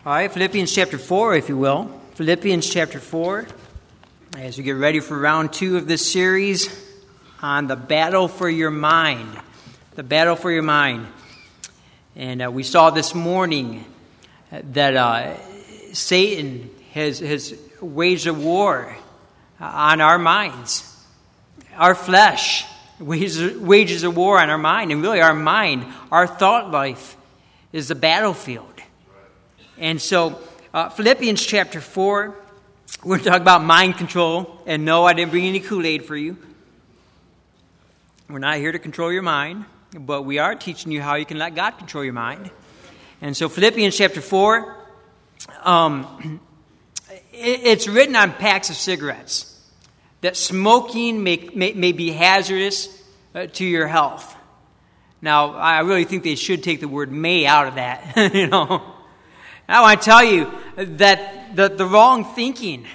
All right, Philippians chapter 4, if you will. Philippians chapter 4, as we get ready for round 2 of this series on the battle for your mind. The battle for your mind. And we saw this morning that Satan has waged a war on our minds. Our flesh wages a war on our mind. And really our mind, our thought life, is the battlefield. And so, Philippians chapter 4, we're going to talk about mind control. And no, I didn't bring any Kool-Aid for you. We're not here to control your mind, but we are teaching you how you can let God control your mind. And so, Philippians chapter 4, it's written on packs of cigarettes that smoking may be hazardous to your health. Now, I really think they should take the word may out of that, you know. I want to tell you that the wrong thinking,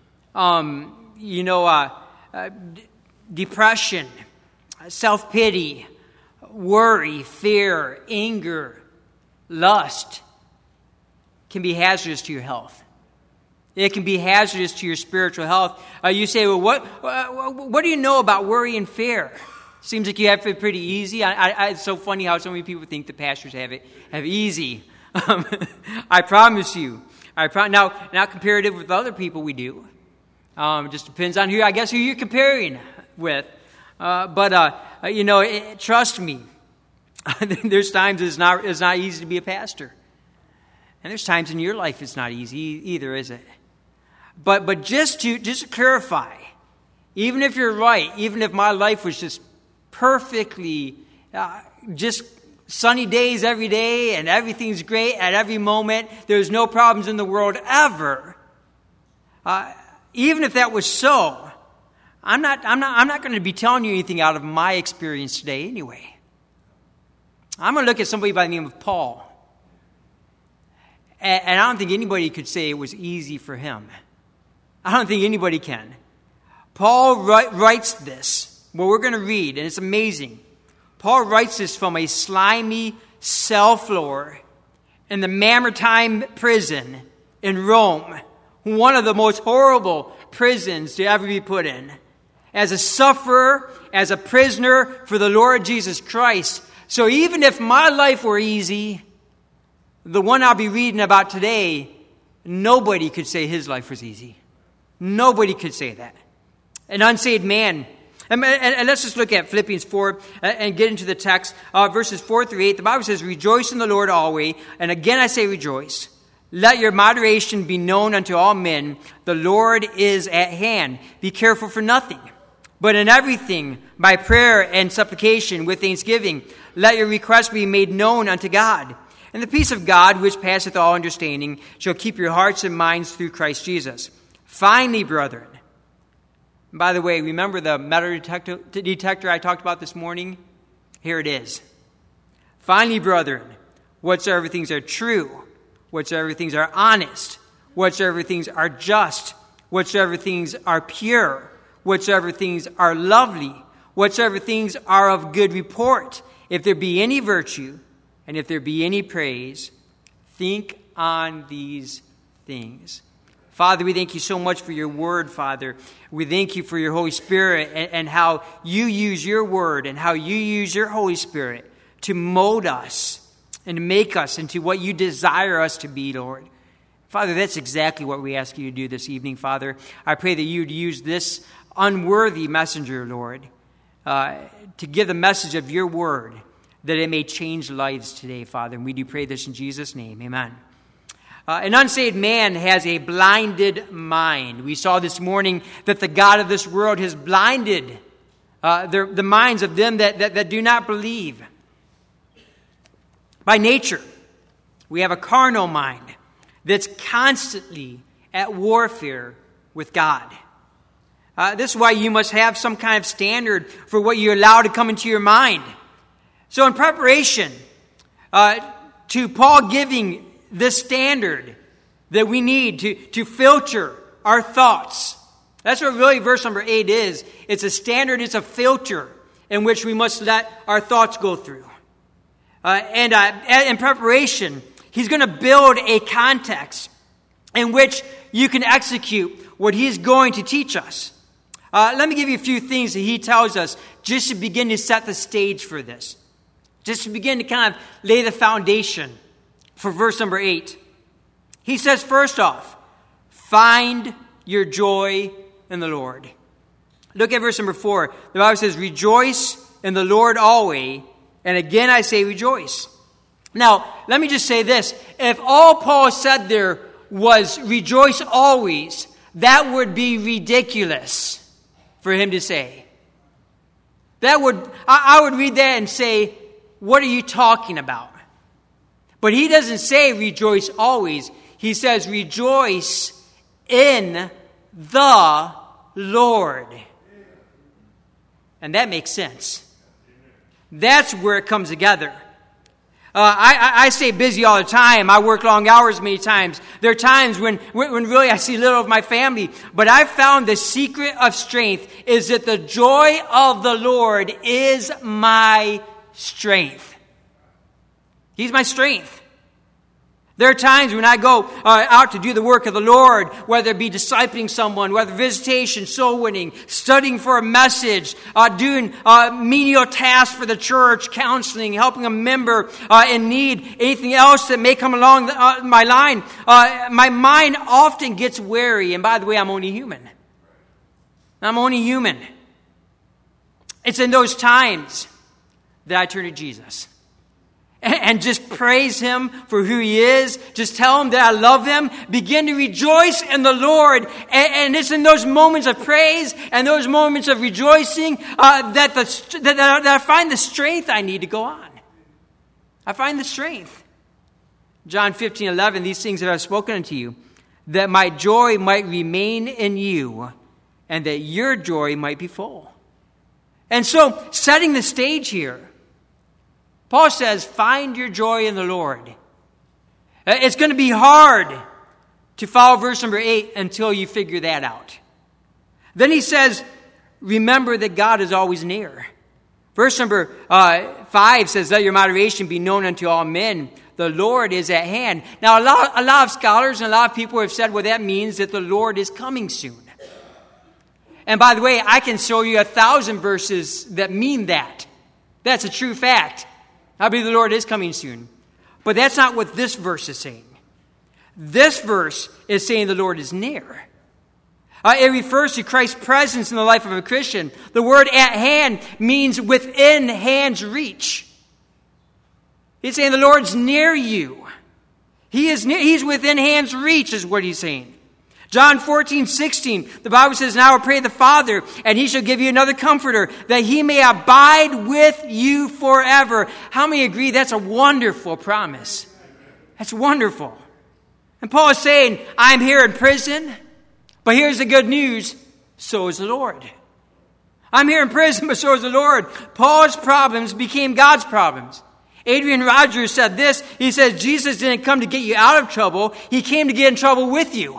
depression, self-pity, worry, fear, anger, lust can be hazardous to your health. It can be hazardous to your spiritual health. You say, well, what do you know about worry and fear? Seems like you have it pretty easy. It's so funny how so many people think the pastors have easy. I promise you. Now, comparative with other people, we do. Just depends on who you're comparing with. Trust me. There's times it's not easy to be a pastor, and there's times in your life it's not easy either, is it? But just to clarify, even if you're right, even if my life was just perfectly just sunny days every day, and everything's great at every moment. There's no problems in the world ever. Even if that was so, I'm not going to be telling you anything out of my experience today anyway. I'm going to look at somebody by the name of Paul, and I don't think anybody could say it was easy for him. I don't think anybody can. Paul writes this, what we're going to read, and it's amazing. Paul writes this from a slimy cell floor in the Mamertine prison in Rome, one of the most horrible prisons to ever be put in. As a sufferer, as a prisoner for the Lord Jesus Christ. So even if my life were easy, the one I'll be reading about today, nobody could say his life was easy. Nobody could say that. An unsaved man. And let's just look at Philippians 4 and get into the text. Verses 4 through 8, the Bible says, "Rejoice in the Lord always. And again I say rejoice. Let your moderation be known unto all men. The Lord is at hand. Be careful for nothing. But in everything, by prayer and supplication with thanksgiving, let your requests be made known unto God. And the peace of God, which passeth all understanding, shall keep your hearts and minds through Christ Jesus. Finally, brethren." By the way, remember the metal detector I talked about this morning? Here it is. "Finally, brethren, whatsoever things are true, whatsoever things are honest, whatsoever things are just, whatsoever things are pure, whatsoever things are lovely, whatsoever things are of good report, if there be any virtue, and if there be any praise, think on these things." Father, we thank you so much for your word, Father. We thank you for your Holy Spirit and how you use your word and how you use your Holy Spirit to mold us and to make us into what you desire us to be, Lord. Father, that's exactly what we ask you to do this evening, Father. I pray that you would use this unworthy messenger, Lord, to give the message of your word, that it may change lives today, Father. And we do pray this in Jesus' name. Amen. An unsaved man has a blinded mind. We saw this morning that the God of this world has blinded the minds of them that do not believe. By nature, we have a carnal mind that's constantly at warfare with God. This is why you must have some kind of standard for what you allow to come into your mind. So in preparation to Paul giving this standard that we need to filter our thoughts. That's what really verse number 8 is. It's a standard, it's a filter in which we must let our thoughts go through. And in preparation He's going to build a context in which you can execute what he's going to teach us. Let me give you a few things that he tells us just to begin to set the stage for this. Just to begin to kind of lay the foundation for verse number 8. He says, first off, find your joy in the Lord. Look at verse number 4. The Bible says, rejoice in the Lord always, and again I say rejoice. Now, let me just say this. If all Paul said there was rejoice always, that would be ridiculous for him to say. I would read that and say, what are you talking about? But he doesn't say rejoice always. He says rejoice in the Lord. And that makes sense. That's where it comes together. I stay busy all the time. I work long hours many times. There are times when really I see little of my family. But I've found the secret of strength is that the joy of the Lord is my strength. He's my strength. There are times when I go out to do the work of the Lord, whether it be discipling someone, whether visitation, soul winning, studying for a message, doing menial tasks for the church, counseling, helping a member in need, anything else that may come along my line. My mind often gets weary, and by the way, I'm only human. I'm only human. It's in those times that I turn to Jesus. And just praise him for who he is. Just tell him that I love him. Begin to rejoice in the Lord. And it's in those moments of praise and those moments of rejoicing that I find the strength I need to go on. I find the strength. John 15:11, these things that I've spoken unto you, that my joy might remain in you, and that your joy might be full. And so, setting the stage here, Paul says, find your joy in the Lord. It's going to be hard to follow verse number 8 until you figure that out. Then he says, remember that God is always near. Verse number 5 says, let your moderation be known unto all men. The Lord is at hand. Now, a lot of scholars and a lot of people have said, well, that means that the Lord is coming soon. And by the way, I can show you 1,000 verses that mean that. That's a true fact. I believe the Lord is coming soon. But that's not what this verse is saying. This verse is saying the Lord is near. It refers to Christ's presence in the life of a Christian. The word at hand means within hand's reach. He's saying the Lord's near you. He's within hand's reach is what he's saying. John 14:16, the Bible says, now I pray the Father, and he shall give you another comforter, that he may abide with you forever. How many agree that's a wonderful promise? That's wonderful. And Paul is saying, I'm here in prison, but here's the good news, so is the Lord. I'm here in prison, but so is the Lord. Paul's problems became God's problems. Adrian Rogers said this, he says, Jesus didn't come to get you out of trouble, he came to get in trouble with you.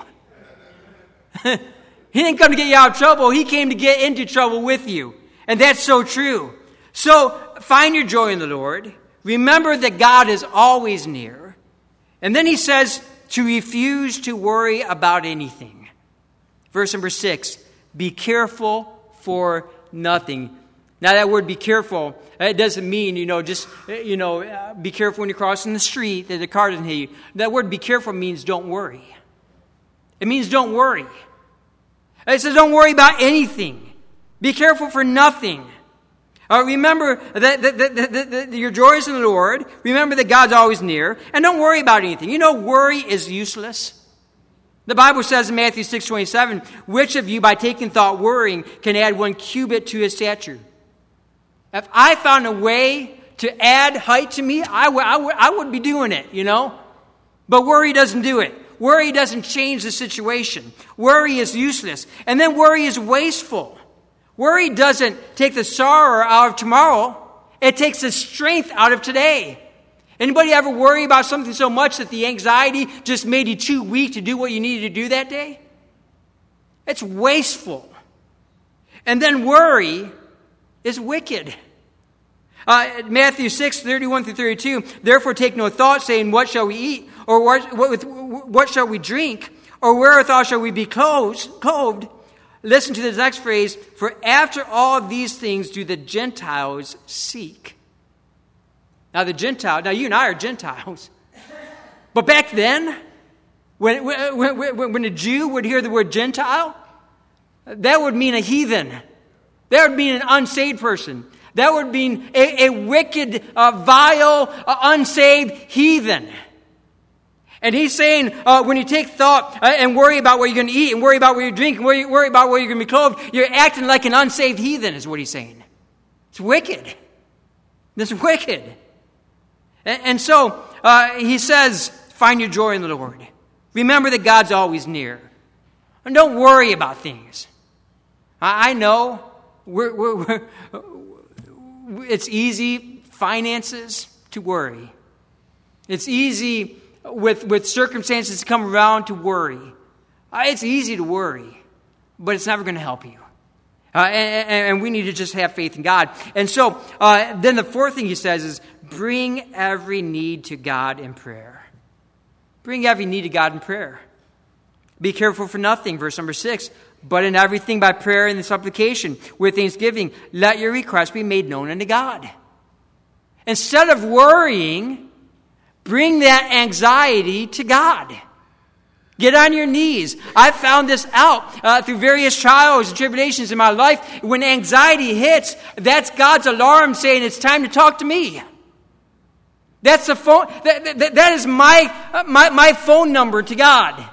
He didn't come to get you out of trouble. He came to get into trouble with you. And that's so true. So find your joy in the Lord. Remember that God is always near. And then he says to refuse to worry about anything. Verse number 6, be careful for nothing. Now that word be careful, it doesn't mean, be careful when you're crossing the street that the car doesn't hit you. That word be careful means don't worry. It means don't worry. It says don't worry about anything. Be careful for nothing. Remember that your joy is in the Lord. Remember that God's always near. And don't worry about anything. You know, worry is useless. The Bible says in Matthew 6:27, which of you by taking thought worrying can add 1 cubit to his stature? If I found a way to add height to me, I would be doing it, But worry doesn't do it. Worry doesn't change the situation. Worry is useless. And then worry is wasteful. Worry doesn't take the sorrow out of tomorrow. It takes the strength out of today. Anybody ever worry about something so much that the anxiety just made you too weak to do what you needed to do that day? It's wasteful. And then worry is wicked. Matthew 6:31-32, therefore take no thought, saying, what shall we eat? Or what shall we drink? Or wherewithal shall we be clothed? Listen to this next phrase, for after all these things do the Gentiles seek. Now you and I are Gentiles. But back then, when a Jew would hear the word Gentile, that would mean a heathen. That would mean an unsaved person. That would mean a wicked, vile, unsaved heathen. And he's saying, when you take thought and worry about what you're going to eat, and worry about what you're drinking, and worry about where you're going to be clothed, you're acting like an unsaved heathen, is what he's saying. It's wicked. This is wicked. And so he says, find your joy in the Lord. Remember that God's always near. And don't worry about things. I know it's easy, finances, to worry. It's easy with circumstances to come around to worry. It's easy to worry, but it's never going to help you. And we need to just have faith in God. And so then the fourth thing he says is, bring every need to God in prayer. Bring every need to God in prayer. Be careful for nothing, verse number 6. But in everything by prayer and supplication, with thanksgiving, let your requests be made known unto God. Instead of worrying, bring that anxiety to God. Get on your knees. I found this out through various trials and tribulations in my life. When anxiety hits, that's God's alarm saying it's time to talk to me. That's the phone. That is my phone number to God.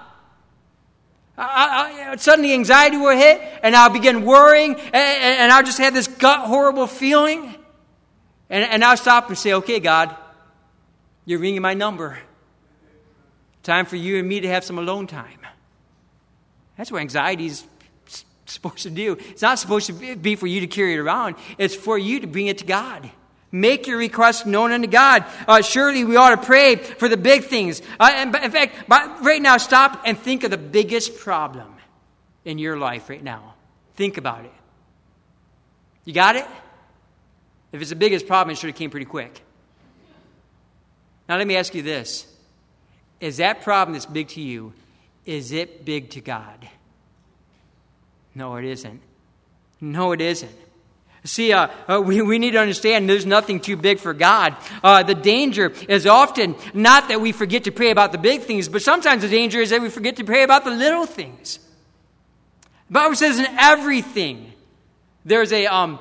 Suddenly anxiety will hit, and I'll begin worrying, and I'll just have this gut horrible feeling, and I'll stop and say, okay, God, you're ringing my number. Time for you and me to have some alone time. That's what anxiety is supposed to do. It's not supposed to be for you to carry it around. It's for you to bring it to God. Make your requests known unto God. Surely we ought to pray for the big things. In fact, right now, stop and think of the biggest problem in your life right now. Think about it. You got it? If it's the biggest problem, it should have came pretty quick. Now let me ask you this. Is that problem that's big to you, is it big to God? No, it isn't. No, it isn't. See, we need to understand there's nothing too big for God. The danger is often not that we forget to pray about the big things, but sometimes the danger is that we forget to pray about the little things. The Bible says in everything. There's a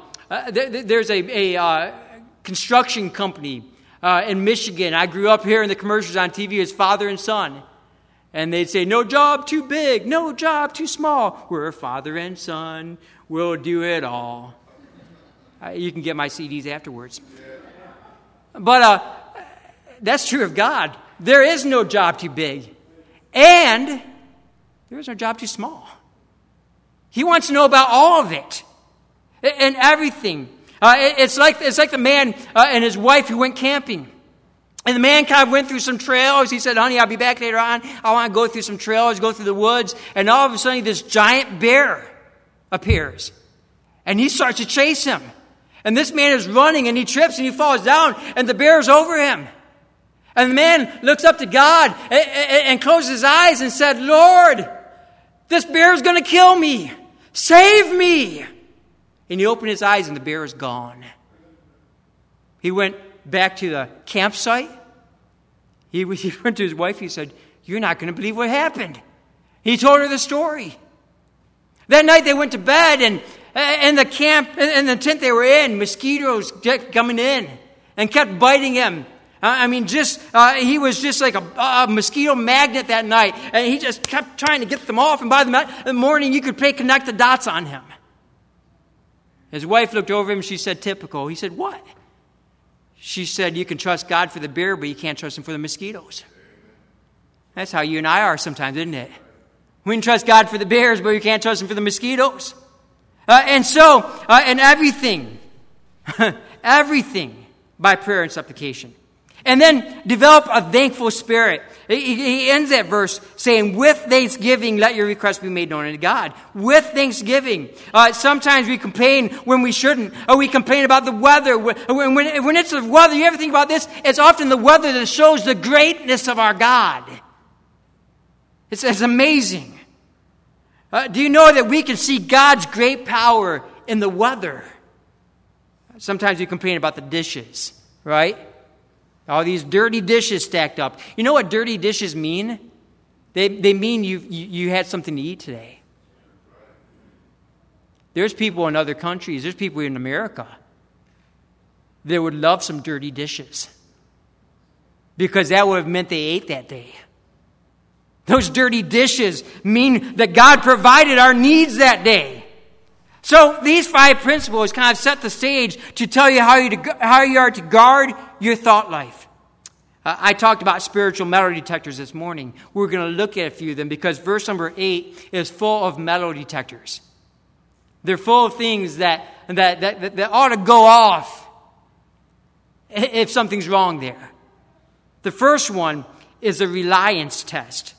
construction company in Michigan. I grew up here, and the commercials on TV is father and son. And they'd say, no job too big, no job too small. We're father and son, we'll do it all. You can get my CDs afterwards. But that's true of God. There is no job too big. And there is no job too small. He wants to know about all of it. And everything. It's like the man and his wife who went camping. And the man kind of went through some trails. He said, honey, I'll be back later on. I want to go through some trails, go through the woods. And all of a sudden, this giant bear appears. And he starts to chase him. And this man is running, and he trips, and he falls down, and the bear is over him. And the man looks up to God and closes his eyes and said, Lord, this bear is going to kill me. Save me. And he opened his eyes, and the bear is gone. He went back to the campsite. He went to his wife. He said, you're not going to believe what happened. He told her the story. That night they went to bed, and in the camp, in the tent they were in, mosquitoes kept coming in and kept biting him. He was just like a mosquito magnet that night, and he just kept trying to get them off. And by the morning, you could connect the dots on him. His wife looked over him, and she said, typical. He said, what? She said, you can trust God for the bear, but you can't trust him for the mosquitoes. That's how you and I are sometimes, isn't it? We can trust God for the bears, but we can't trust him for the mosquitoes. And everything, everything by prayer and supplication. And then develop a thankful spirit. He ends that verse saying, with thanksgiving, let your requests be made known unto God. With thanksgiving. Sometimes we complain when we shouldn't. Or we complain about the weather. When it's the weather, you ever think about this? It's often the weather that shows the greatness of our God. It's amazing. Do you know that we can see God's great power in the weather? Sometimes we complain about the dishes, right? All these dirty dishes stacked up. You know what dirty dishes mean? They mean you had something to eat today. There's people in other countries, there's people in America that would love some dirty dishes because that would have meant they ate that day. Those dirty dishes mean that God provided our needs that day. So these 5 principles kind of set the stage to tell you how you are to guard your thought life. I talked about spiritual metal detectors this morning. We're going to look at a few of them because verse number 8 is full of metal detectors. They're full of things that ought to go off if something's wrong there. The first one is a reliance test.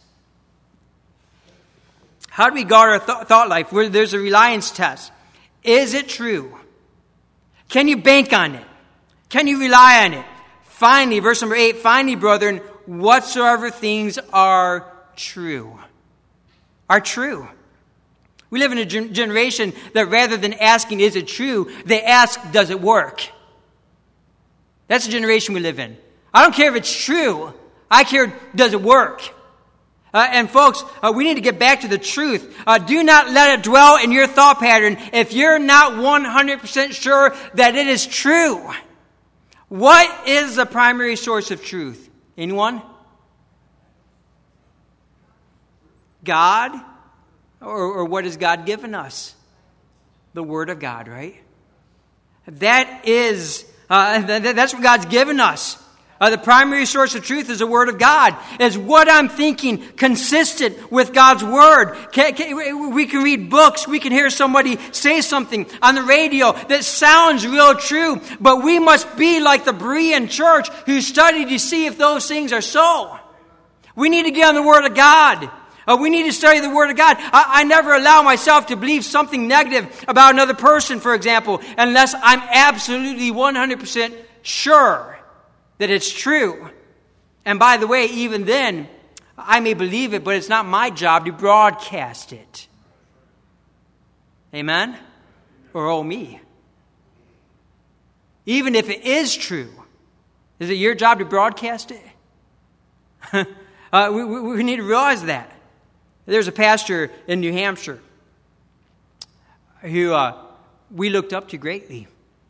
How do we guard our thought life? Where there's a reliance test. Is it true? Can you bank on it? Can you rely on it? Finally, verse number 8, finally, brethren, whatsoever things are true. Are true. We live in a generation that rather than asking, is it true, they ask, does it work? That's the generation we live in. I don't care if it's true. I care, does it work? And folks, we need to get back to the truth. Do not let it dwell in your thought pattern if you're not 100% sure that it is true. What is the primary source of truth? Anyone? God? Or what has God given us? The Word of God, right? That's what God's given us. The primary source of truth is the Word of God. Is what I'm thinking consistent with God's Word? We can read books. We can hear somebody say something on the radio that sounds real true. But we must be like the Berean church who studied to see if those things are so. We need to get on the Word of God. We need to study the Word of God. I never allow myself to believe something negative about another person, for example, unless I'm absolutely 100% sure that it's true. And by the way, even then, I may believe it, but it's not my job to broadcast it. Amen? Or oh me. Even if it is true, is it your job to broadcast it? We need to realize that. There's a pastor in New Hampshire who we looked up to greatly.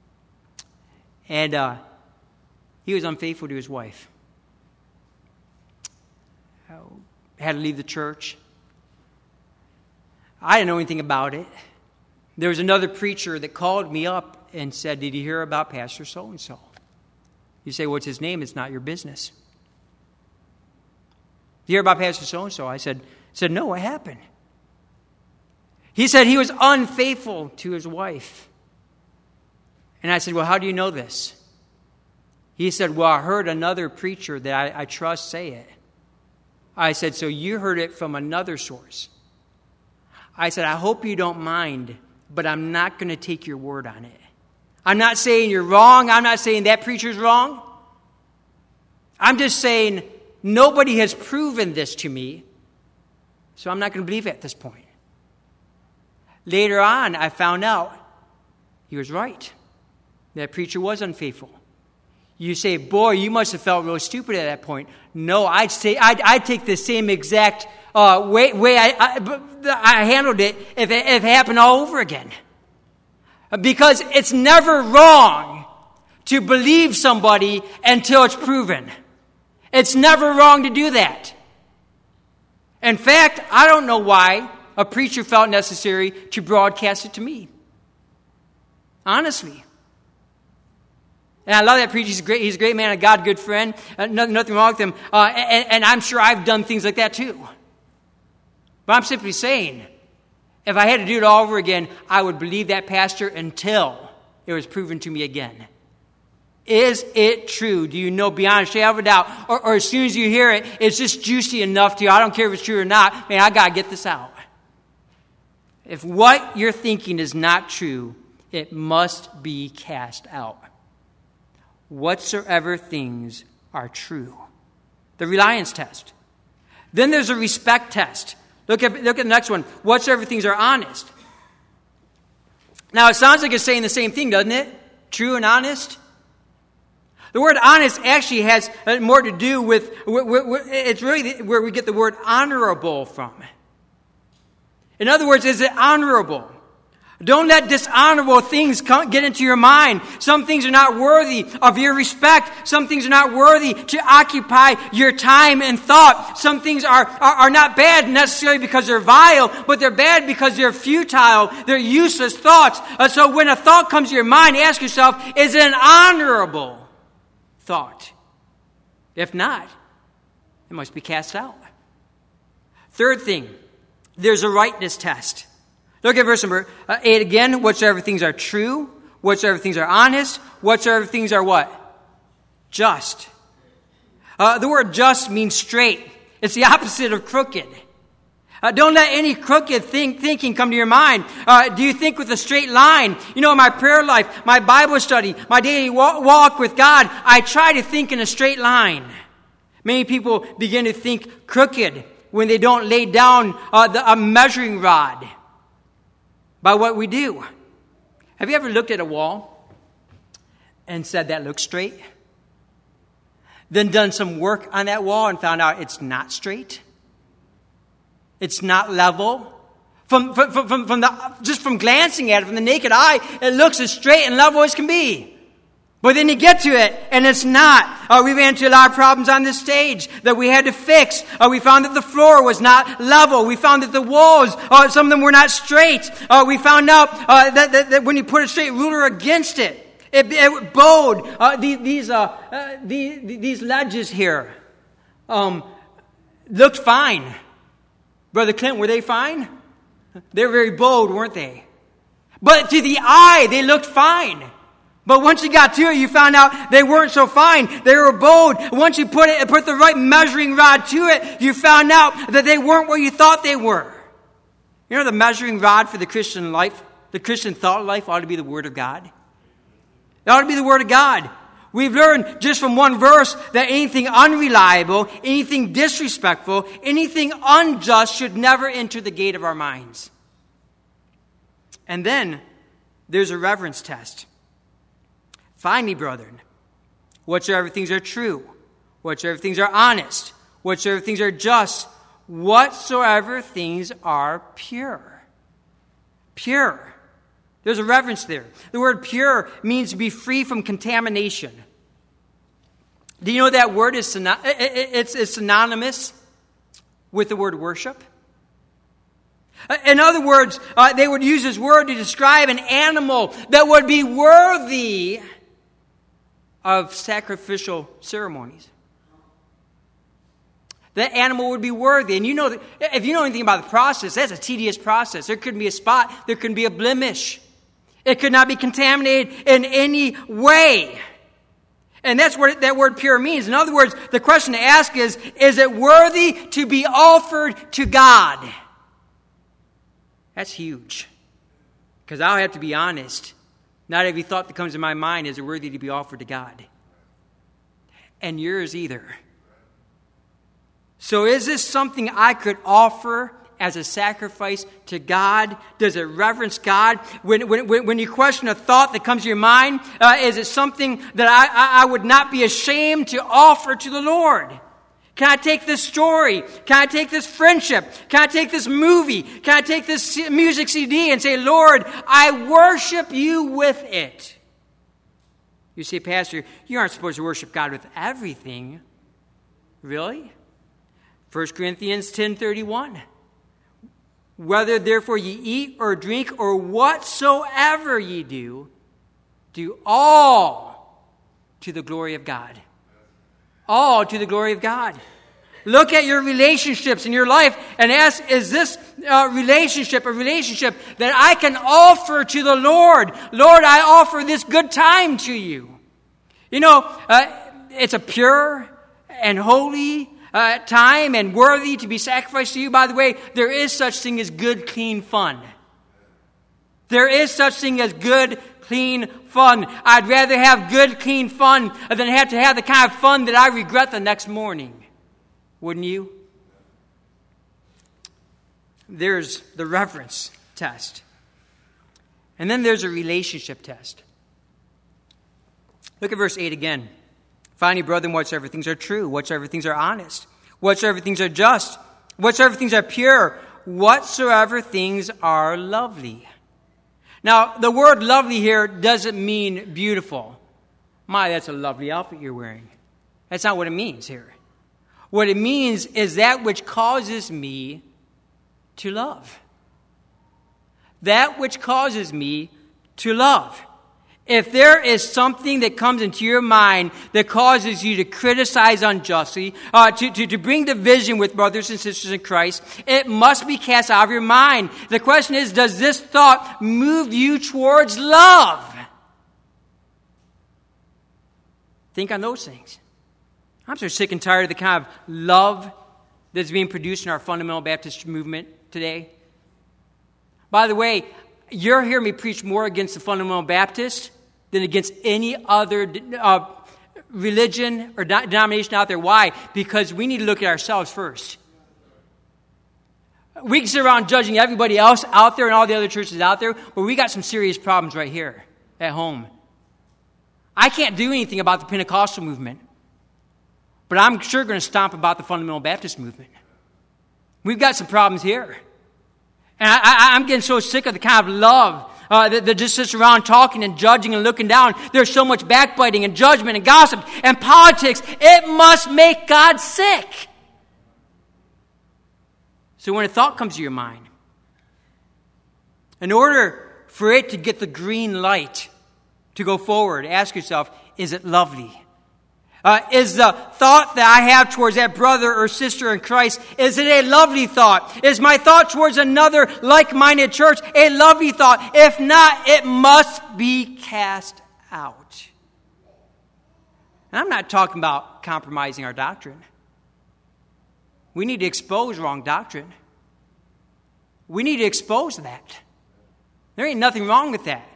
And he was unfaithful to his wife. Had to leave the church. I didn't know anything about it. There was another preacher that called me up and said, did you hear about Pastor so-and-so? You say, what's his name? It's not your business. Did you hear about Pastor so-and-so? I said, no, what happened? He said he was unfaithful to his wife. And I said, well, how do you know this? He said, well, I heard another preacher that I trust say it. I said, so you heard it from another source. I said, I hope you don't mind, but I'm not going to take your word on it. I'm not saying you're wrong. I'm not saying that preacher's wrong. I'm just saying nobody has proven this to me, so I'm not going to believe it at this point. Later on, I found out he was right. That preacher was unfaithful. You say, boy, you must have felt really stupid at that point. No, I'd take the same exact way I handled it if it happened all over again. Because it's never wrong to believe somebody until it's proven. It's never wrong to do that. In fact, I don't know why a preacher felt necessary to broadcast it to me. Honestly. And I love that preacher. He's a great man, a God, good friend. Nothing wrong with him. And I'm sure I've done things like that too. But I'm simply saying, if I had to do it all over again, I would believe that pastor until it was proven to me again. Is it true? Do you know beyond a shadow of a doubt? Or as soon as you hear it, it's just juicy enough to you. I don't care if it's true or not. Man, I got to get this out. If what you're thinking is not true, it must be cast out. Whatsoever things are true. The reliance test. Then there's a respect test. Look at the next one. Whatsoever things are honest. Now, it sounds like it's saying the same thing, doesn't it? True and honest. The word honest actually has more to do with it's really where we get the word honorable from. In other words, is it honorable? Don't let dishonorable things get into your mind. Some things are not worthy of your respect. Some things are not worthy to occupy your time and thought. Some things are not bad necessarily because they're vile, but they're bad because they're futile. They're useless thoughts. So when a thought comes to your mind, ask yourself, is it an honorable thought? If not, it must be cast out. Third thing, there's a rightness test. Look at verse number 8 again. Whatsoever things are true, whatsoever things are honest, whatsoever things are what? Just. The word just means straight. It's the opposite of crooked. Don't let any crooked thinking come to your mind. Do you think with a straight line? You know, my prayer life, my Bible study, my daily walk with God, I try to think in a straight line. Many people begin to think crooked when they don't lay down a measuring rod by what we do. Have you ever looked at a wall and said that looks straight? Then done some work on that wall and found out it's not straight? It's not level. From glancing at it, from the naked eye, it looks as straight and level as can be. But then you get to it, and it's not. We ran into a lot of problems on this stage that we had to fix. We found that the floor was not level. We found that the walls, some of them were not straight. We found out that when you put a straight ruler against it, it bowed. These ledges here looked fine. Brother Clint, were they fine? They were very bold, weren't they? But to the eye, they looked fine. But once you got to it, you found out they weren't so fine. They were bold. Once you put the right measuring rod to it, you found out that they weren't what you thought they were. You know, the measuring rod for the Christian life, the Christian thought life ought to be the Word of God. It ought to be the Word of God. We've learned just from one verse that anything unreliable, anything disrespectful, anything unjust should never enter the gate of our minds. And then there's a reverence test. Finally, brethren, whatsoever things are true, whatsoever things are honest, whatsoever things are just, whatsoever things are pure. Pure. There's a reverence there. The word pure means to be free from contamination. Do you know that word is it's synonymous with the word worship? In other words, they would use this word to describe an animal that would be worthy of sacrificial ceremonies. That animal would be worthy. And you know, if you know anything about the process, that's a tedious process. There could be a spot. There could be a blemish. It could not be contaminated in any way. And that's what that word pure means. In other words, the question to ask is it worthy to be offered to God? That's huge. Because I'll have to be honest. Not every thought that comes to my mind is worthy to be offered to God. And yours either. So is this something I could offer as a sacrifice to God? Does it reverence God? When you question a thought that comes to your mind, is it something that I would not be ashamed to offer to the Lord? Can I take this story? Can I take this friendship? Can I take this movie? Can I take this music CD and say, Lord, I worship you with it? You say, Pastor, you aren't supposed to worship God with everything. Really? 1 Corinthians 10:31. Whether therefore ye eat or drink or whatsoever ye do, do all to the glory of God. All to the glory of God. Look at your relationships in your life and ask, is this relationship a relationship that I can offer to the Lord? Lord, I offer this good time to you. It's a pure and holy time and worthy to be sacrificed to you. By the way, there is such thing as good, clean fun. There is such thing as good, clean fun. I'd rather have good, clean fun than have to have the kind of fun that I regret the next morning. Wouldn't you? There's the reverence test. And then there's a relationship test. Look at verse 8 again. Finally, brethren, whatsoever things are true, whatsoever things are honest, whatsoever things are just, whatsoever things are pure, whatsoever things are lovely. Now, the word lovely here doesn't mean beautiful. My, that's a lovely outfit you're wearing. That's not what it means here. What it means is that which causes me to love. That which causes me to love. If there is something that comes into your mind that causes you to criticize unjustly, to bring division with brothers and sisters in Christ, it must be cast out of your mind. The question is, does this thought move you towards love? Think on those things. I'm so sick and tired of the kind of love that's being produced in our fundamental Baptist movement today. By the way, you're hearing me preach more against the fundamental Baptist than against any other religion or denomination out there. Why? Because we need to look at ourselves first. We can sit around judging everybody else out there and all the other churches out there, but we got some serious problems right here at home. I can't do anything about the Pentecostal movement, but I'm sure going to stomp about the fundamental Baptist movement. We've got some problems here. And I'm getting so sick of the kind of love that just sits around talking and judging and looking down. There's so much backbiting and judgment and gossip and politics. It must make God sick. So when a thought comes to your mind, in order for it to get the green light to go forward, ask yourself, is it lovely? Is the thought that I have towards that brother or sister in Christ, is it a lovely thought? Is my thought towards another like-minded church a lovely thought? If not, it must be cast out. And I'm not talking about compromising our doctrine. We need to expose wrong doctrine. We need to expose that. There ain't nothing wrong with that.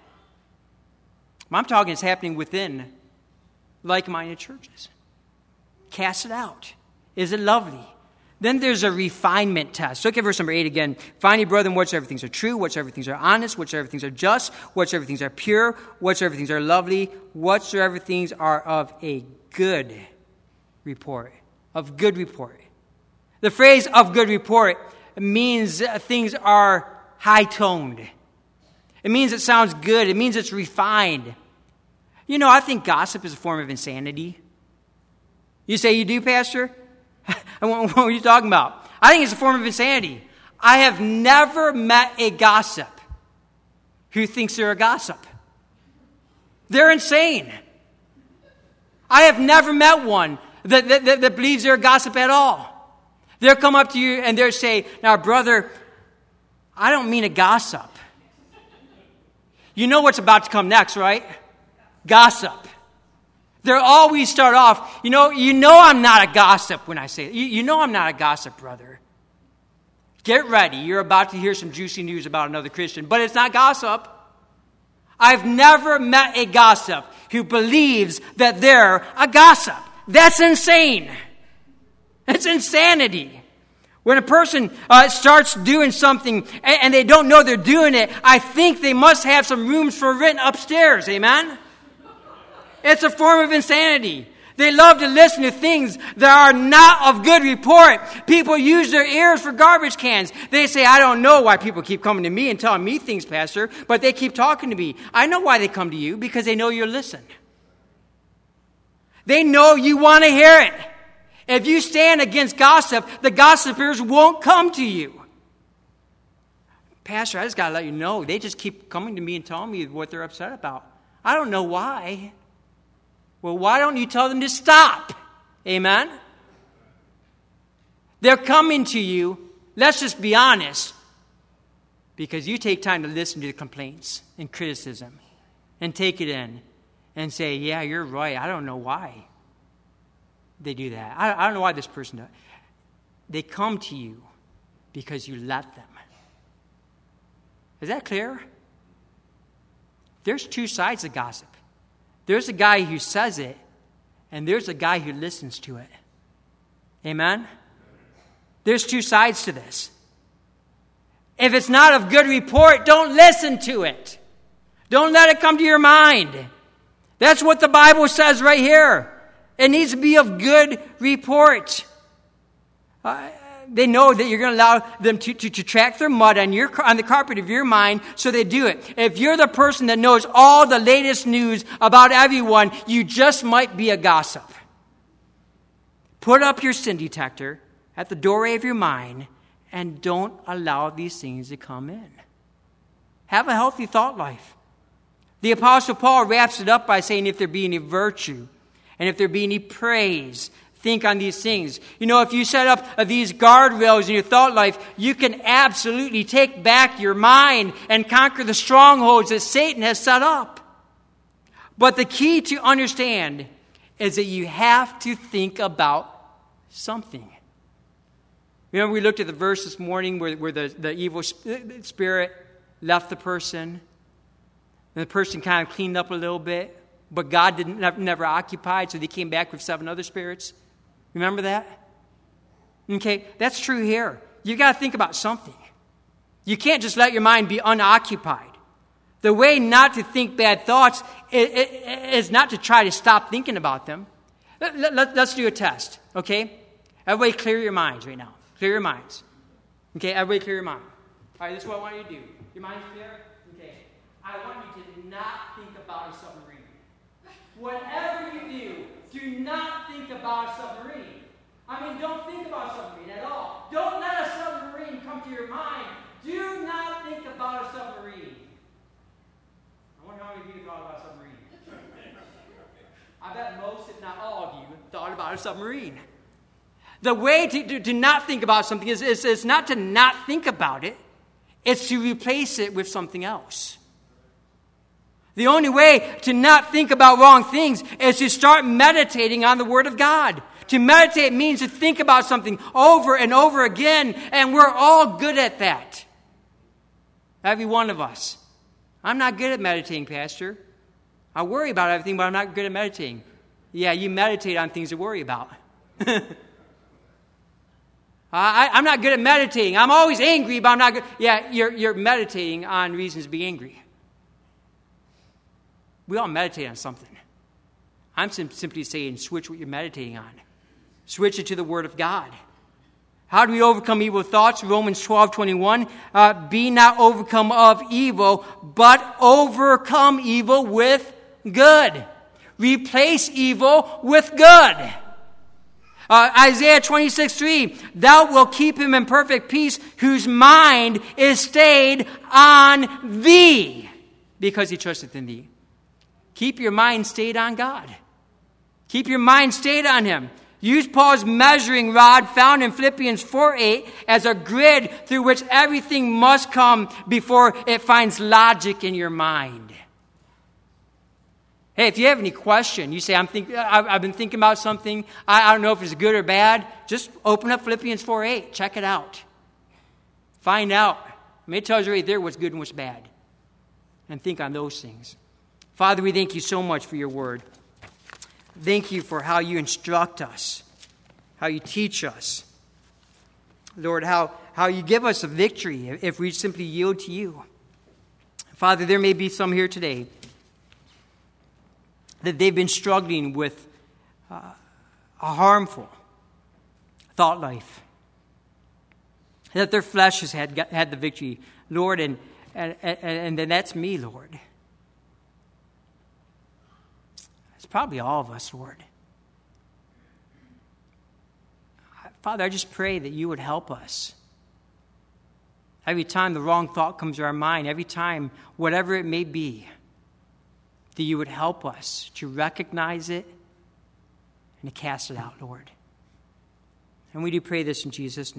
I'm talking it's happening within like-minded churches. Cast it out. Is it lovely? Then there's a refinement test. Look at verse number 8 again. Finally, brethren, whatsoever things are true, whatsoever things are honest, whatsoever things are just, whatsoever things are pure, whatsoever things are lovely, whatsoever things are of a good report. Of good report. The phrase of good report means things are high-toned. It means it sounds good. It means it's refined. I think gossip is a form of insanity. You say you do, Pastor? What are you talking about? I think it's a form of insanity. I have never met a gossip who thinks they're a gossip. They're insane. I have never met one that believes they're a gossip at all. They'll come up to you and they'll say, now, brother, I don't mean a gossip. You know what's about to come next, right? Gossip. They'll always start off, you know I'm not a gossip when I say it. You know I'm not a gossip, brother. Get ready. You're about to hear some juicy news about another Christian, but it's not gossip. I've never met a gossip who believes that they're a gossip. That's insane. It's insanity. When a person starts doing something and they don't know they're doing it, I think they must have some rooms for rent upstairs. Amen? It's a form of insanity. They love to listen to things that are not of good report. People use their ears for garbage cans. They say, I don't know why people keep coming to me and telling me things, Pastor, but they keep talking to me. I know why they come to you, because they know you'll listen. They know you want to hear it. If you stand against gossip, the gossipers won't come to you. Pastor, I just got to let you know, they just keep coming to me and telling me what they're upset about. I don't know why. Well, why don't you tell them to stop? Amen? They're coming to you, let's just be honest, because you take time to listen to the complaints and criticism and take it in and say, yeah, you're right. I don't know why they do that. I don't know why this person does. They come to you because you let them. Is that clear? There's two sides of gossip. There's a guy who says it, and there's a guy who listens to it. Amen? There's two sides to this. If it's not of good report, don't listen to it. Don't let it come to your mind. That's what the Bible says right here. It needs to be of good report. They know that you're going to allow them to track their mud on the carpet of your mind, so they do it. If you're the person that knows all the latest news about everyone, you just might be a gossip. Put up your sin detector at the doorway of your mind and don't allow these things to come in. Have a healthy thought life. The Apostle Paul wraps it up by saying, if there be any virtue and if there be any praise, think on these things. You know, if you set up these guardrails in your thought life, you can absolutely take back your mind and conquer the strongholds that Satan has set up. But the key to understand is that you have to think about something. Remember, we looked at the verse this morning where the evil spirit left the person. And the person kind of cleaned up a little bit, but God never occupied, so they came back with 7 other spirits. Remember that? Okay, that's true here. You've got to think about something. You can't just let your mind be unoccupied. The way not to think bad thoughts is not to try to stop thinking about them. Let's do a test, okay? Everybody clear your minds right now. Clear your minds. Okay, everybody clear your mind. All right, this is what I want you to do. Your mind's clear? Okay. I want you to not think about a submarine. Whatever you do not think about a submarine. I mean, don't think about a submarine at all. Don't let a submarine come to your mind. Do not think about a submarine. I wonder how many of you thought about a submarine. I bet most, if not all of you, thought about a submarine. The way to not think about something is not to not think about it. It's to replace it with something else. The only way to not think about wrong things is to start meditating on the Word of God. To meditate means to think about something over and over again, and we're all good at that. Every one of us. I'm not good at meditating, Pastor. I worry about everything, but I'm not good at meditating. Yeah, you meditate on things to worry about. I'm not good at meditating. I'm always angry, but I'm not good. Yeah, you're meditating on reasons to be angry. We all meditate on something. I'm simply saying switch what you're meditating on. Switch it to the Word of God. How do we overcome evil thoughts? Romans 12:21. Be not overcome of evil, but overcome evil with good. Replace evil with good. Isaiah 26:3. Thou wilt keep him in perfect peace, whose mind is stayed on thee, because he trusteth in thee. Keep your mind stayed on God. Keep your mind stayed on Him. Use Paul's measuring rod found in Philippians 4:8 as a grid through which everything must come before it finds logic in your mind. Hey, if you have any question, you say, I've been thinking about something, I don't know if it's good or bad, just open up Philippians 4:8. Check it out. Find out. It tells you right there what's good and what's bad. And think on those things. Father, we thank you so much for your word. Thank you for how you instruct us, how you teach us. Lord, how you give us a victory if we simply yield to you. Father, there may be some here today that they've been struggling with a harmful thought life, that their flesh has had the victory, Lord, and then that's me, Lord. It's probably all of us, Lord. Father, I just pray that you would help us. Every time the wrong thought comes to our mind, every time, whatever it may be, that you would help us to recognize it and to cast it out, Lord. And we do pray this in Jesus' name.